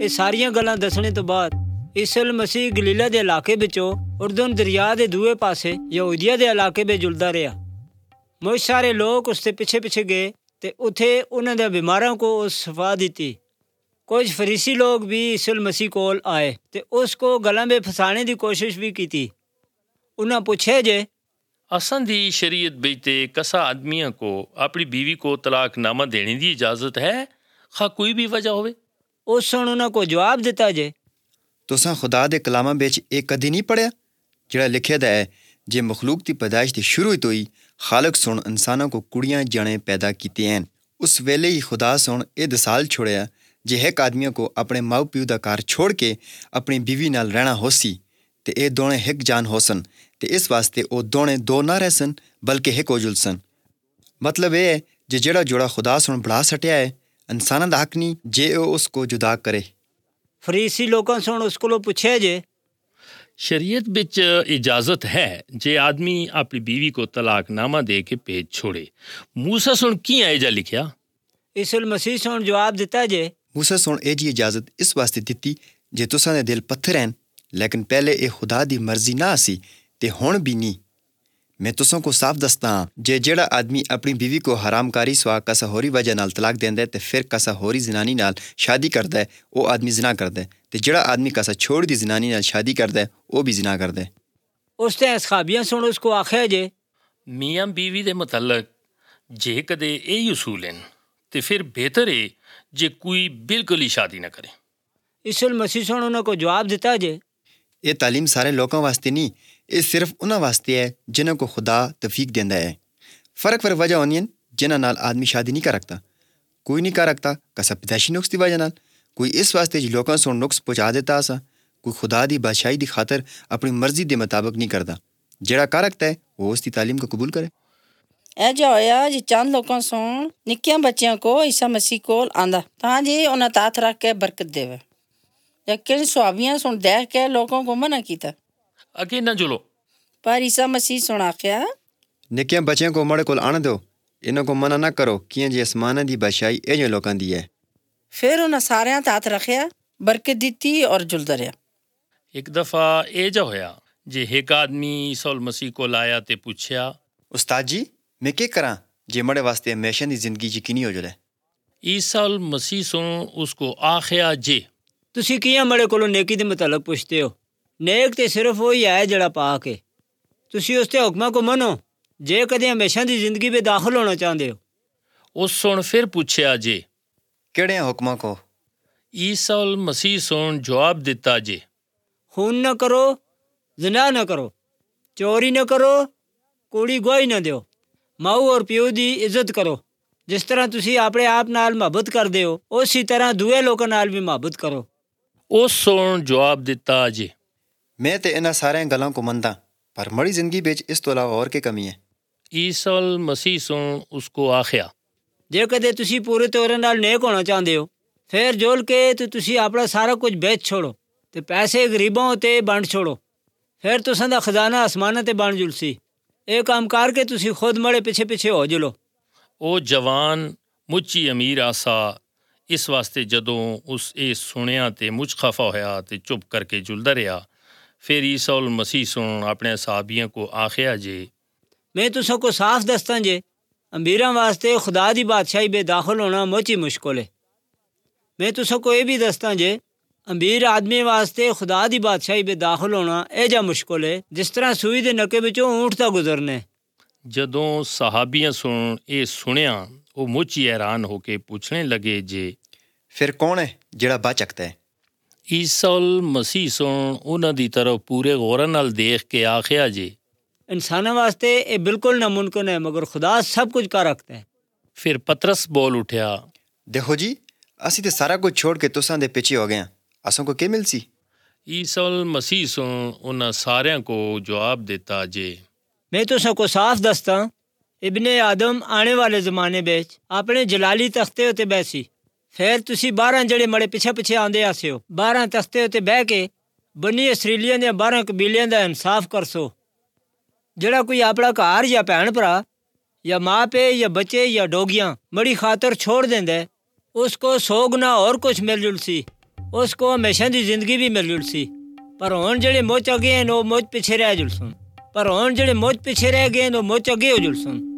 ਇਹ ਸਾਰੀਆਂ ਗੱਲਾਂ ਦੱਸਣੇ ਤੋਂ ਬਾਅਦ ਈਸਾ ਮਸੀਹ ਗਲੀਲਾ ਦੇ ਇਲਾਕੇ ਵਿੱਚੋਂ ਉਰਦਨ ਦਰਿਆ ਦੇ ਦੂਏ ਪਾਸੇ ਯਹੂਦੀਆ ਦੇ ਇਲਾਕੇ ਵਿੱਚ ਜੁਲਦਾ ਰਿਹਾ। ਬਹੁਤ ਸਾਰੇ ਲੋਕ ਉਸ ਦੇ ਪਿੱਛੇ ਗਏ ਤੇ ਉੱਥੇ ਉਹਨਾਂ ਦੇ ਬਿਮਾਰਾਂ को ਉਸ ਸ਼ਫਾ ਦਿੱਤੀ। ਕੁਝ ਫਰੀਸੀ ਲੋग भी ईसा मसीह ਕੋਲ ਆਏ ਤੇ ਉਸ को गला में फंसाने ਦੀ ਕੋਸ਼ਿਸ਼ ਵੀ ਕੀਤੀ। ਉਹਨਾਂ ਪੁੱਛਿਆ ਜੇ असां दी शरीयत विच ते कसा आदमियां को अपनी बीवी को तलाकनामा देने की इजाजत है, खा कोई भी वजह होवे। ਉਸ ਉਹਨਾਂ को ਜਵਾਬ ਦਿੱਤਾ ਜੇ तुसां खुदा दे कलामां विच ਇਹ कदी नहीं पढ़िਆ ਜਿਹੜਾ ਲਿਖਿਆ ਦਾ ਹੈ ਜੇ ਮਖਲੂਕ ਦੀ ਪੈਦਾਇਸ਼ ਦੀ ਸ਼ੁਰੂ ਤੋਂ ਹੀ ਖਾਲਕ ਸੁਣ ਇਨਸਾਨਾਂ को ਕੁੜੀਆਂ ਜਾਣੇ ਪੈਦਾ ਕੀਤੇ ਹਨ। ਉਸ ਵੇਲੇ ਹੀ ਖੁਦਾ ਸੁਣ ਇਹ ਦਸਾਲ ਛੋੜਿਆ ਜੇ ਇੱਕ ਆਦਮੀਆਂ को ਆਪਣੇ ਮਾਂ ਪਿਓ ਦਾ ਘਰ ਛੋੜ ਕੇ ਆਪਣੀ ਬੀਵੀ ਨਾਲ ਰਹਿਣਾ ਹੋਸੀ ਤੇ ਇਹ ਦੋਵੇਂ ਇੱਕ ਜਾਨ ਹੋਸਨ ਤੇ ਇਸ ਵਾਸਤੇ ਉਹ ਦੋਵੇਂ ਦੋ ਨਾ ਰਹਿਸਨ ਬਲਕਿ ਇੱਕ ਹੋ ਜੁਲਸਨ। ਮਤਲਬ ਇਹ ਹੈ ਜੇ ਜਿਹੜਾ ਜੋੜਾ ਖੁਦਾ ਸੁਣ ਬਣਾ ਸਟਿਆ ਹੈ ਇਨਸਾਨਾਂ ਦਾ ਹੱਕ ਨਹੀਂ ਜੇ ਉਹ ਉਸ को जुदा करे। ਫਰੀਸੀ ਲੋਕਾਂ ਸੁਣ ਉਸ ਕੋਲੋਂ ਪੁੱਛਿਆ ਜੇ शरीयत विच इजाजत है जे आदमी अपनी बीवी को तलाकनामा दे के भेज छोड़े। मूसा सुन की एजा लिखिया। ईसा मसीह सुन जवाब दिता जे मूसा सुन ਇਹ ਜੀ ਇਜਾਜ਼ਤ ਇਸ ਵਾਸਤੇ ਦਿੱਤੀ ਜੇ ਤੁਸਾਂ ਦੇ ਦਿਲ ਪੱਥਰ ਹਨ ਲੇਕਿਨ ਪਹਿਲੇ ਇਹ ਖੁਦਾ ਦੀ ਮਰਜ਼ੀ ਨਾ ਸੀ ਤੇ ਹੁਣ ਵੀ ਨਹੀਂ। ਮੈਂ ਤੁਸਾਂ को ਸਾਫ਼ ਦੱਸਦਾ ਹਾਂ ਜੇ ਜਿਹੜਾ ਆਦਮੀ ਆਪਣੀ ਬੀਵੀ को ਹਰਾਮਕਾਰੀ ਸਵਾ ਕਿਸੇ ਹੋਰੀ ਵਜ੍ਹਾ ਨਾਲ ਤਲਾਕ ਦਿੰਦਾ ਤੇ ਫਿਰ ਕਿਸੇ ਹੋਰੀ ਜ਼ਨਾਨੀ ਨਾਲ ਸ਼ਾਦੀ ਕਰਦਾ ਹੈ ਉਹ ਆਦਮੀ ਜ਼ਿਨਾ ਕਰਦਾ ਤੇ ਜਿਹੜਾ ਆਦਮੀ ਕਿਸੇ ਛੋੜ ਦੀ ਜ਼ਨਾਨੀ ਨਾਲ ਸ਼ਾਦੀ ਕਰਦਾ ਉਹ ਵੀ ਜ਼ਿਨਾ ਕਰਦਾ। ਉਸ ਤੇ ਅਸਹਾਬੀਆਂ ਸੁਣ ਉਸ को ਆਖਿਆ ਜੇ ਮੀਆਂ ਬੀਵੀ ਦੇ ਮੁਤਲਕ ਜੇ ਕਦੇ ਇਹ ਉਸੂਲ ਹਨ ਤੇ ਫਿਰ ਬਿਹਤਰ ਹੈ ਜੇ ਕੋਈ ਬਿਲਕੁਲ ਹੀ ਸ਼ਾਦੀ ਨਾ ਕਰੇ। ਈਸਾ ਮਸੀਹ ਸੁਣ ਉਹਨਾਂ को ਜਵਾਬ ਦਿੱਤਾ ਜੇ ਇਹ ਤਾਲੀਮ ਸਾਰੇ ਲੋਕਾਂ ਵਾਸਤੇ ਨਹੀਂ ਇਹ ਸਿਰਫ ਉਹਨਾਂ ਵਾਸਤੇ ਹੈ ਜਿਨ੍ਹਾਂ को खुदा तौफीक ਦਿੰਦਾ ਹੈ। ਫਰਕ ਵਜ੍ਹਾ ਹੁੰਦੀਆਂ ਜਿਨ੍ਹਾਂ ਨਾਲ ਆਦਮੀ ਸ਼ਾਦੀ ਨਹੀਂ ਕਰ ਰੱਖਦਾ। ਕੋਈ ਨਹੀਂ ਕਰ ਰੱਖਦਾ ਕਿਸੇ ਪੈਦਾਇਸ਼ੀ ਨੁਕਸ ਦੀ ਵਜ੍ਹਾ ਨਾਲ, ਕੋਈ ਇਸ ਵਾਸਤੇ ਜੀ ਲੋਕਾਂ ਨੂੰ ਨੁਕਸ ਪਹੁੰਚਾ ਦਿੱਤਾ ਅਸਾਂ, ਕੋਈ खुदा ਦੀ ਬਾਦਸ਼ਾਹੀ ਦੀ ਖਾਤਰ ਆਪਣੀ ਮਰਜ਼ੀ ਦੇ ਮੁਤਾਬਕ ਨਹੀਂ ਕਰਦਾ। ਜਿਹੜਾ ਕਰ ਰੱਖਦਾ ਹੈ ਉਹ ਉਸ ਦੀ ਤਾਲੀਮ को ਕਬੂਲ करे। ਇਹ ਜਿਹਾ ਹੋਇਆ ਜੀ ਚੰਦ ਲੋਕਾਂ ਸੁਣ ਨਿੱਕਿਆਂ ਬੱਚਿਆਂ ਕੋ ਈਸਾ ਮਸੀਹ ਕੋਲ ਆਂਦਾ ਤਾਂ ਜੀ ਉਹਨਾਂ ਦਾ ਹੱਥ ਰੱਖ ਕੇ ਬਰਕਤ ਦੇਵੇ। ਲੇਕਿਨ ਸੁਹਾਬੀਆਂ ਸੁਣ ਦੇਖ ਕੇ ਲੋਕਾਂ को मना ਕੀਤਾ ਅੱਗੇ ਨਾ ਜੁਲੋ। ਪਰ ਈਸਾ ਮਸੀਹ ਸੁਣ ਆਖਿਆ ਨਿੱਕਿਆਂ ਬੱਚਿਆਂ को ਮਾੜੇ ਕੋਲ ਆਣ ਦਿਓ, ਇਹਨਾਂ को ਮਨਾ ਨਾ ਕਰੋ ਕਿਉਂ ਜੇ ਅਸਮਾਨਾਂ ਦੀ ਬਾਦਸ਼ਾਹੀ ਇਹ ਜਿਹੇ ਲੋਕਾਂ ਦੀ ਹੈ। ਫਿਰ ਉਹਨਾਂ ਸਾਰਿਆਂ ਦਾ ਹੱਥ ਰੱਖਿਆ, ਬਰਕਤ ਦਿੱਤੀ ਔਰ ਜੁਲਦਾ ਰਿਹਾ। ਇੱਕ ਦਫਾ ਇਹ ਜਿਹਾ ਹੋਇਆ ਜੇ ਇੱਕ ਆਦਮੀ ਈਸਾ ਮਸੀਹ ਕੋਲ ਆਇਆ ਤੇ ਪੁੱਛਿਆ ਉਸਤਾਦ ਜੀ ਮੈਂ ਕੀ ਕਰਾਂ ਜੇ ਮੜੇ ਵਾਸਤੇ ਹਮੇਸ਼ਾ ਦੀ ਜ਼ਿੰਦਗੀ ਯਕੀਨੀ ਹੋ ਜਾਵੇ। ਈਸਾ ਮਸੀਹ ਸੁਣ ਉਸ को ਆਖਿਆ ਜੇ ਤੁਸੀਂ ਕਿਉਂ ਮੜੇ ਕੋਲੋਂ ਨੇਕੀ ਦੇ ਮੁਤਲਕ ਪੁੱਛਦੇ ਹੋ? ਨੇਕ ਤੇ ਸਿਰਫ ਉਹੀ ਹੈ ਜਿਹੜਾ ਪਾਕ ਹੈ। ਤੁਸੀਂ ਉਸ ਦੇ ਹੁਕਮਾਂ को ਮੰਨੋ ਜੇ ਕਦੇ ਹਮੇਸ਼ਾ ਦੀ ਜ਼ਿੰਦਗੀ ਵਿੱਚ ਦਾਖਲ ਹੋਣਾ ਚਾਹੁੰਦੇ ਹੋ। ਉਸ ਸੁਣ ਫਿਰ ਪੁੱਛਿਆ ਜੇ ਕਿਹੜੇ ਹੁਕਮਾਂ को? ਈਸਾ ਮਸੀਹ ਸੁਣ ਜਵਾਬ ਦਿੱਤਾ ਜੇ खून न करो, ज़िना न करो, चोरी न करो, कूड़ी गवाही न ਦਿਓ, ਮਾਂ ਔਰ ਪਿਓ ਦੀ ਇੱਜ਼ਤ ਕਰੋ। ਜਿਸ ਤਰ੍ਹਾਂ ਤੁਸੀਂ ਆਪਣੇ ਆਪ ਨਾਲ ਮੁਹੱਬਤ ਕਰਦੇ ਹੋ ਉਸੇ ਤਰ੍ਹਾਂ ਦੂਏ ਲੋਕਾਂ ਨਾਲ ਵੀ ਮੁਹੱਬਤ ਕਰੋ। ਉਸ ਸੁਣ ਜਵਾਬ ਦਿੱਤਾ ਜੇ ਮੈਂ ਤੇ ਇਹਨਾਂ ਸਾਰੀਆਂ ਗੱਲਾਂ को ਮੰਨਦਾ ਪਰ ਮੜੀ ਜ਼ਿੰਦਗੀ ਵਿੱਚ ਇਸ ਤੋਂ ਇਲਾਵਾ ਹੋਰ ਕੀ ਕਮੀ ਹੈ। ਈਸਾ ਮਸੀਹ ਸੁਣ ਉਸ को ਆਖਿਆ ਜੇ ਕਦੇ ਤੁਸੀਂ ਪੂਰੇ ਤੌਰ ਨਾਲ ਨੇਕ ਹੋਣਾ ਚਾਹੁੰਦੇ ਹੋ ਫਿਰ ਜੋਲ ਕੇ ਤੇ ਤੁਸੀਂ ਆਪਣਾ ਸਾਰਾ ਕੁਝ ਵੇਚ ਛੋੜੋ ਤੇ ਪੈਸੇ ਗਰੀਬਾਂ ਉਤੇ ਵੰਡ ਛੋੜੋ। ਫਿਰ ਤੁਸਾਂ ਦਾ ਖਜ਼ਾਨਾ ਅਸਮਾਨਾਂ ਤੇ ਬਣ ਜੁਲਸੀ। ਇਹ ਕੰਮ ਕਰਕੇ ਤੁਸੀਂ ਖੁਦ ਮੜੇ ਪਿੱਛੇ ਹੋ ਜੁਲੋ। ਉਹ ਜਵਾਨ ਮੁੱਚੀ ਅਮੀਰ ਆਸਾ ਇਸ ਵਾਸਤੇ ਜਦੋਂ ਉਸ ਇਹ ਸੁਣਿਆ ਤੇ ਮੁੱਚ ਖਫਾ ਹੋਇਆ ਤੇ ਚੁੱਪ ਕਰਕੇ ਜੁਲਦਾ ਰਿਹਾ। ਫਿਰ ਈਸਾ ਮਸੀਹ ਸੁਣ ਆਪਣੇ ਸਾਹਬੀਆਂ को ਆਖਿਆ ਜੇ ਮੈਂ ਤੁਸਾਂ को ਸਾਫ਼ ਦੱਸਦਾ ਜੇ ਅਮੀਰਾਂ ਵਾਸਤੇ ਖੁਦਾ ਦੀ ਬਾਦਸ਼ਾਹੀ ਵਿੱਚ ਦਾਖਲ ਹੋਣਾ ਮੁੱਚੀ ਮੁਸ਼ਕਲ ਹੈ। ਮੈਂ ਤੁਸਾਂ को ਇਹ ਵੀ ਦੱਸਦਾ ਜੇ ਅਮੀਰ ਆਦਮੀ ਵਾਸਤੇ ਖੁਦਾ ਦੀ ਬਾਦਸ਼ਾਹੀ ਵਿੱਚ ਦਾਖਲ ਹੋਣਾ ਇਹ ਜਿਹਾ ਮੁਸ਼ਕਲ ਹੈ ਜਿਸ ਤਰ੍ਹਾਂ ਸੂਈ ਦੇ ਨੱਕੇ ਵਿੱਚੋਂ ਊਂਠ ਦਾ ਗੁਜ਼ਰਨਾ। ਜਦੋਂ ਸਾਹਬੀਆਂ ਸੁਣ ਇਹ ਸੁਣਿਆ ਉਹ ਮੁੱਚੀ ਹੈਰਾਨ ਹੋ ਕੇ ਪੁੱਛਣੇ ਲੱਗੇ ਜੇ ਫਿਰ ਕੌਣ ਹੈ ਜਿਹੜਾ ਬਚ ਸਕਦਾ ਹੈ? ਈਸਾ ਮਸੀਹ ਸੁਣ ਉਹਨਾਂ ਦੀ ਤਰਫ ਪੂਰੇ ਗੌਰ ਨਾਲ ਦੇਖ ਕੇ ਆਖਿਆ ਜੇ ਇਨਸਾਨਾਂ ਵਾਸਤੇ ਇਹ ਬਿਲਕੁਲ ਨਾਮੁਮਕਿਨ ਹੈ ਮਗਰ ਖੁਦਾ ਸਭ ਕੁਝ ਕਰ ਰੱਖਦਾ ਹੈ। ਫਿਰ ਪਤਰਸ ਬੋਲ ਉਠਿਆ ਦੇਖੋ ਜੀ ਅਸੀਂ ਤੇ ਸਾਰਾ ਕੁਝ ਛੋੜ ਕੇ ਤੁਸਾਂ ਦੇ ਪਿੱਛੇ ਹੋ ਗਏ ਹਾਂ, ਅਸਾਂ को ਕੀ ਮਿਲਸੀ? ਈਸਾ ਮਸੀਹ ਸੁਣ ਉਹਨਾਂ ਸਾਰਿਆਂ को ਜਵਾਬ ਦਿੱਤਾ ਜੇ ਮੈਂ ਤੁਸਾਂ को ਸਾਫ਼ ਦੱਸਦਾ ਇਬਨ ਆਦਮ ਆਉਣੇ ਵਾਲੇ ਜ਼ਮਾਨੇ ਵਿੱਚ ਆਪਣੇ ਜਲਾਲੀ ਤਖਤੇ ਉੱਤੇ ਬੈਸੀ। ਫਿਰ ਤੁਸੀਂ 12 ਜਿਹੜੇ ਮੜੇ ਪਿੱਛੇ ਆਉਂਦੇ ਆਸੇ ਹੋ 12 ਤਖਤੇ ਉੱਤੇ ਬਹਿ ਕੇ ਬਨੀ ਇਸਰਾਈਲੀਆਂ ਦੇ 12 ਕਬੀਲਿਆਂ ਦਾ ਇਨਸਾਫ ਕਰਸੋ। ਜਿਹੜਾ ਕੋਈ ਆਪਣਾ ਘਰ ਜਾਂ ਭੈਣ ਭਰਾ ਜਾਂ ਮਾਂ ਪਿਓ ਜਾਂ ਬੱਚੇ ਜਾਂ ਡੋਗੀਆਂ ਮੜੀ ਖਾਤਰ ਛੋੜ ਦਿੰਦਾ ਉਸ को 100 ਗੁਣਾ ਹੋਰ ਕੁਛ ਮਿਲ ਜੁਲਸੀ उसको हमेशा की जिंदगी भी मिल जुलसी। पर हुण जेड़े मुझ अगे हैं वो मुझ पिछे रह जुलसन, पर हुण जेड़े मुझ पिछे रह गए वो मुझ अगे हो जुलसन।